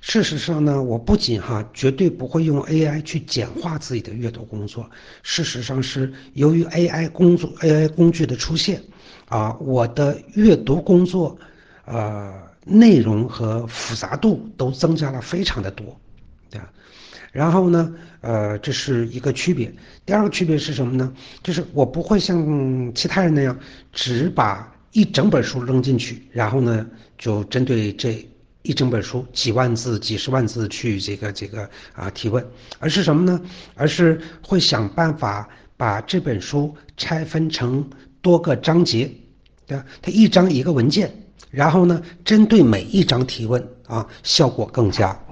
事实上呢，我不仅绝对不会用 AI 去简化自己的阅读工作。事实上是由于 AI 工具的出现，我的阅读工作，内容和复杂度都增加了非常的多，对吧？然后呢，这是一个区别。第二个区别是什么呢？就是我不会像其他人那样，只把一整本书扔进去，然后呢，就针对这一整本书几万字、几十万字去提问，而是什么呢？而是会想办法把这本书拆分成多个章节，对吧？它一章一个文件，然后呢，针对每一章提问，效果更佳。